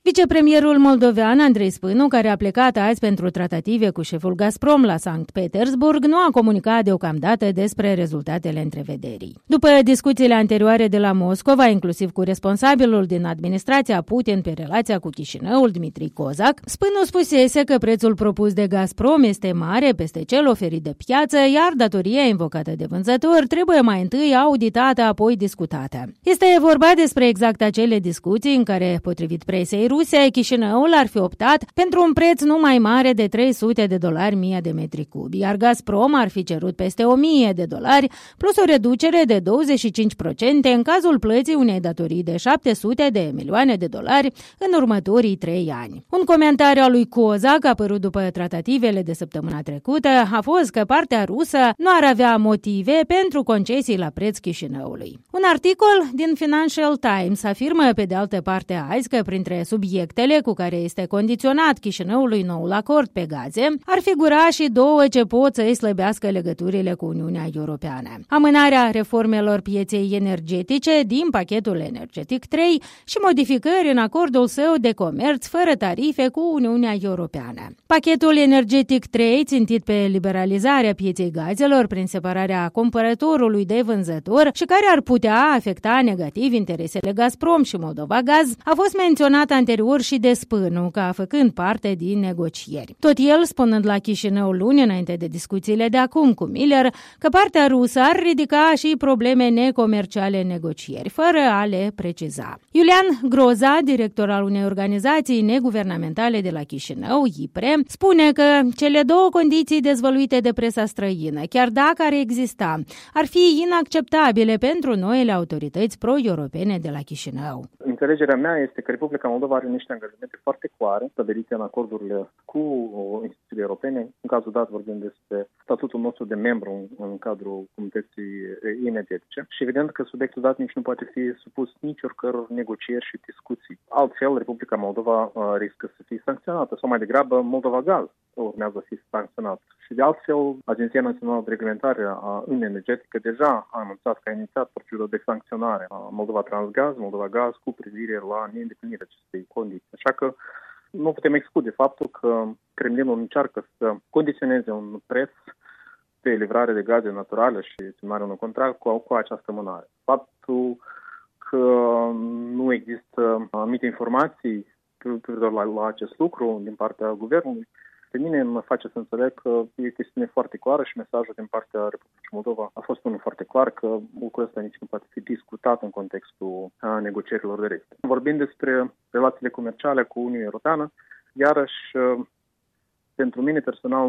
Vicepremierul moldovean Andrei Spânu, care a plecat azi pentru tratative cu șeful Gazprom la Sankt Petersburg, nu a comunicat deocamdată despre rezultatele întrevederii. După discuțiile anterioare de la Moscova, inclusiv cu responsabilul din administrația Putin pe relația cu Chișinăul, Dmitri Kozak, Spânu spusese că prețul propus de Gazprom este mare peste cel oferit de piață, iar datoria invocată de vânzător trebuie mai întâi auditată, apoi discutată. Este vorba despre exact acele discuții în care, potrivit presei ruse, Chișinăul ar fi optat pentru un preț nu mai mare de $300 1000 de metri cubi, iar Gazprom ar fi cerut peste $1000 plus o reducere de 25% în cazul plății unei datorii de $700 de milioane în următorii 3 ani. Un comentariu al lui Kozak apărut după tratativele de săptămâna trecută a fost că partea rusă nu ar avea motive pentru concesii la preț Chișinăului. Un articol din Financial Times afirmă pe de altă parte azi că printre subiectele cu care este condiționat Chișinăului noul acord pe gaze ar figura și 2 ce pot să îi slăbească legăturile cu Uniunea Europeană: amânarea reformelor pieței energetice din pachetul energetic 3 și modificări în acordul său de comerț fără tarife cu Uniunea Europeană. Pachetul energetic 3, țintit pe liberalizarea pieței gazelor prin separarea cumpărătorului de vânzător și care ar putea afecta negativ interesele Gazprom și Moldova Gaz, a fost menționat anterior și de Spânu ca făcând parte din negocieri. Tot el spunând la Chișinău luni, înainte de discuțiile de acum cu Miller, că partea rusă ar ridica și probleme necomerciale în negocieri, fără a le preciza. Iulian Groza, director al unei organizații neguvernamentale de la Chișinău, IPRE, spune că cele 2 condiții dezvăluite de presa străină, chiar dacă ar exista, ar fi inacceptabile pentru noile autorități pro-europene de la Chișinău. Înțelegerea mea este că Republica Moldova are niște angajamente foarte clare stabilite în acordurile cu instituțiile europene. În cazul dat vorbim despre statutul nostru de membru în cadrul comunității energetice și evident că subiectul dat nici nu poate fi supus nici oricăror negocieri și discuții. Altfel, Republica Moldova riscă să fie sancționată sau mai degrabă Moldova Gaz urmează să fie sancționat. Și de altfel, Agenția Națională de Reglementare în Energetică deja a anunțat că a inițiat procedura de sancționare a Moldova Transgaz, Moldova Gaz cu privire la neîndeplinirea acestei condiții. Așa că nu putem exclude faptul că Kremlinul încearcă să condiționeze un preț de livrare de gaze naturale și semnarea unui contract cu această amânare. Faptul că nu există anumite informații privitor la acest lucru din partea guvernului, pe mine mă face să înțeleg că e o chestiune foarte clară și mesajul din partea Republicii Moldova a fost unul foarte clar, că lucrul ăsta nici nu poate fi discutat în contextul negocierilor directe. Vorbind despre relațiile comerciale cu Uniunea Europeană, iarăși, pentru mine personal,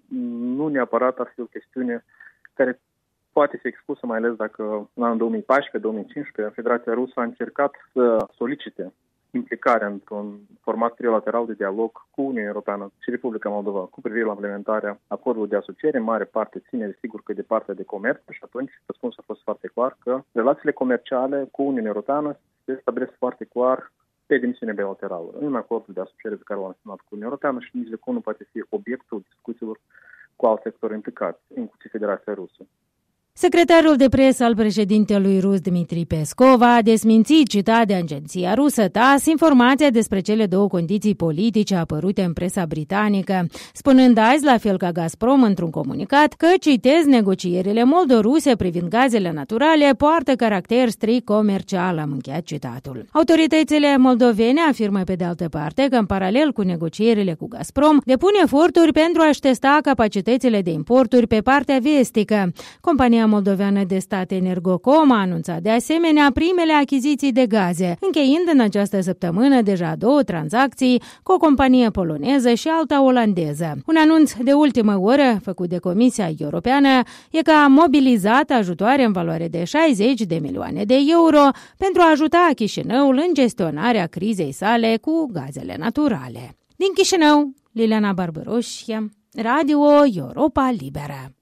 nu neapărat ar fi o chestiune care poate fi expusă, mai ales dacă în anul 2014-2015 Federația Rusă a încercat să solicite implicarea într-un format trilateral de dialog cu Uniunea Europeană și Republica Moldova cu privire la implementarea acordului de asociere. În mare parte ține, desigur, că de partea de comerț și atunci răspunsul a fost foarte clar că relațiile comerciale cu Uniunea Europeană se stabilesc foarte clar pe dimensiune bilaterală, în acordul de asociere pe care l-am semnat cu Uniunea Europeană și nici de cum nu poate fi obiectul discuțiilor cu alți sectori implicați, inclusiv Federația Rusă. Secretarul de presă al președintelui rus Dmitri Peskov a desmințit, citat de agenția rusă TASS, informația despre cele 2 condiții politice apărute în presa britanică, spunând azi, la fel ca Gazprom într-un comunicat, că, citez, negocierile moldo-ruse privind gazele naturale poartă caracter strict comercial, am încheiat citatul. Autoritățile moldovene afirmă pe de altă parte că, în paralel cu negocierile cu Gazprom, depun eforturi pentru a-și testa capacitățile de importuri pe partea vestică. Compania moldoveană de stat Energocom a anunțat de asemenea primele achiziții de gaze, încheiind în această săptămână deja 2 tranzacții cu o companie poloneză și alta olandeză. Un anunț de ultimă oră făcut de Comisia Europeană e că a mobilizat ajutoare în valoare de 60 de milioane de euro pentru a ajuta Chișinăul în gestionarea crizei sale cu gazele naturale. Din Chișinău, Liliana Barbăroș, Radio Europa Liberă.